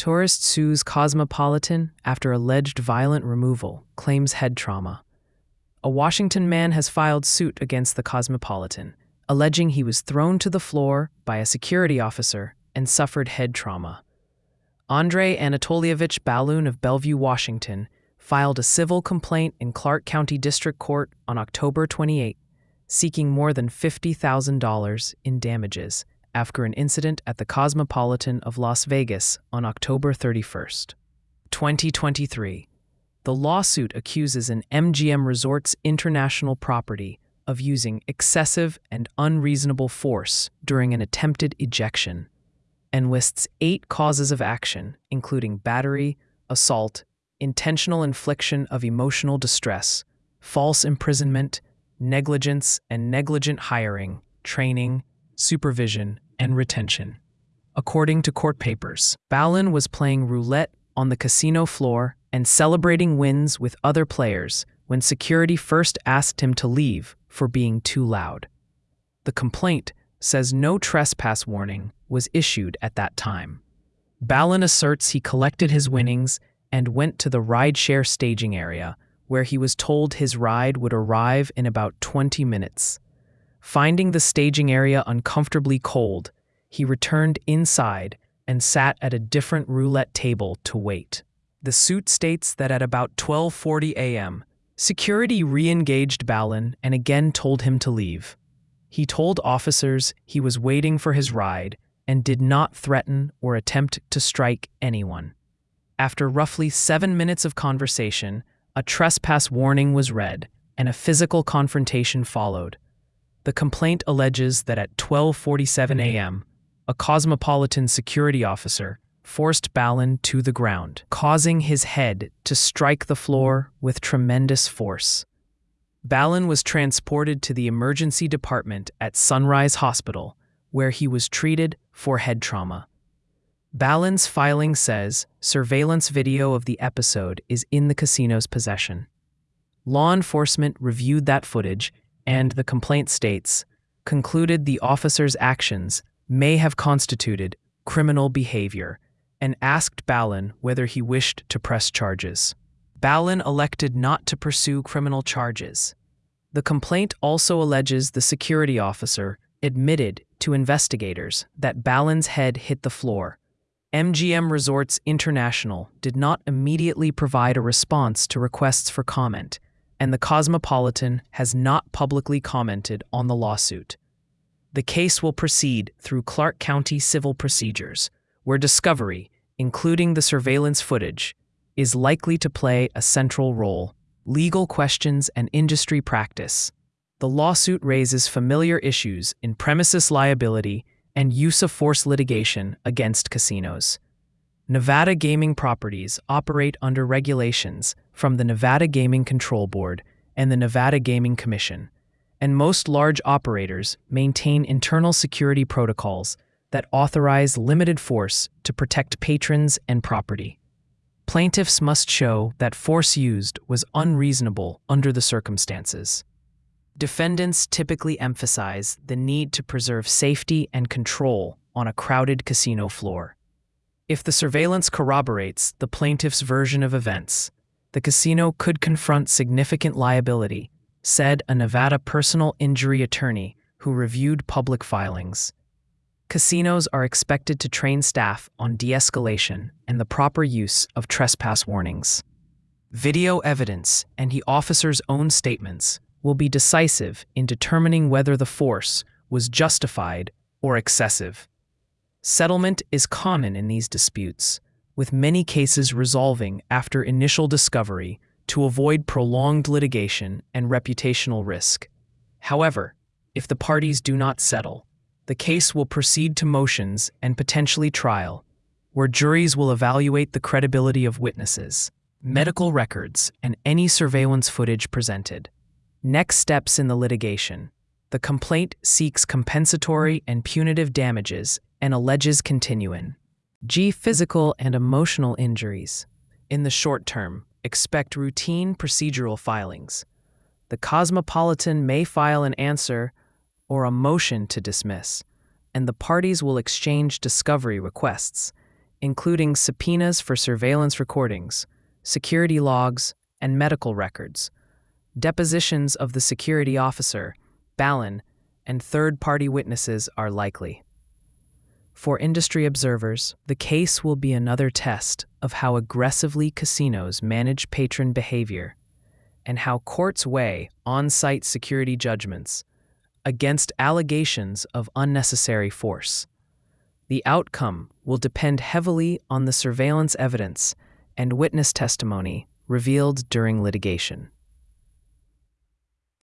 Tourist sues Cosmopolitan after alleged violent removal, claims head trauma. A Washington man has filed suit against the Cosmopolitan, alleging he was thrown to the floor by a security officer and suffered head trauma. Andrei Anatolievich Balun of Bellevue, Washington, filed a civil complaint in Clark County District Court on October 28, seeking more than $50,000 in damages after an incident at the Cosmopolitan of Las Vegas on October 31, 2023. The lawsuit accuses an MGM Resorts International property of using excessive and unreasonable force during an attempted ejection, and lists 8 causes of action, including battery, assault, intentional infliction of emotional distress, false imprisonment, negligence and negligent hiring, training, supervision, and retention. According to court papers, Balun was playing roulette on the casino floor and celebrating wins with other players when security first asked him to leave for being too loud. The complaint says no trespass warning was issued at that time. Balun asserts he collected his winnings and went to the rideshare staging area, where he was told his ride would arrive in about 20 minutes. Finding the staging area uncomfortably cold, he returned inside and sat at a different roulette table to wait. The suit states that at about 12:40 a.m., security re-engaged Balun and again told him to leave. He told officers he was waiting for his ride and did not threaten or attempt to strike anyone. After roughly 7 minutes of conversation, a trespass warning was read and a physical confrontation followed. The complaint alleges that at 12:47 a.m., a Cosmopolitan security officer forced Balun to the ground, causing his head to strike the floor with tremendous force. Balun was transported to the emergency department at Sunrise Hospital, where he was treated for head trauma. Balun's filing says surveillance video of the episode is in the casino's possession. Law enforcement reviewed that footage and, the complaint states, concluded the officer's actions may have constituted criminal behavior and asked Balun whether he wished to press charges. Balun elected not to pursue criminal charges. The complaint also alleges the security officer admitted to investigators that Balun's head hit the floor. MGM Resorts International did not immediately provide a response to requests for comment, and the Cosmopolitan has not publicly commented on the lawsuit. The case will proceed through Clark County civil procedures, where discovery, including the surveillance footage, is likely to play a central role. Legal questions and industry practice. The lawsuit raises familiar issues in premises liability and use of force litigation against casinos. Nevada gaming properties operate under regulations from the Nevada Gaming Control Board and the Nevada Gaming Commission, and most large operators maintain internal security protocols that authorize limited force to protect patrons and property. Plaintiffs must show that force used was unreasonable under the circumstances. Defendants typically emphasize the need to preserve safety and control on a crowded casino floor. If the surveillance corroborates the plaintiff's version of events, the casino could confront significant liability, said a Nevada personal injury attorney who reviewed public filings. Casinos are expected to train staff on de-escalation and the proper use of trespass warnings. Video evidence and the officer's own statements will be decisive in determining whether the force was justified or excessive. Settlement is common in these disputes, with many cases resolving after initial discovery to avoid prolonged litigation and reputational risk. However, if the parties do not settle, the case will proceed to motions and potentially trial, where juries will evaluate the credibility of witnesses, medical records, and any surveillance footage presented. Next steps in the litigation. The complaint seeks compensatory and punitive damages and alleges continuing physical and emotional injuries. In the short term, expect routine procedural filings. The Cosmopolitan may file an answer or a motion to dismiss, and the parties will exchange discovery requests. including subpoenas for surveillance recordings, security logs, and medical records. Depositions of the security officer, Balin, and third-party witnesses are likely. For industry observers, the case will be another test of how aggressively casinos manage patron behavior and how courts weigh on-site security judgments against allegations of unnecessary force. The outcome will depend heavily on the surveillance evidence and witness testimony revealed during litigation.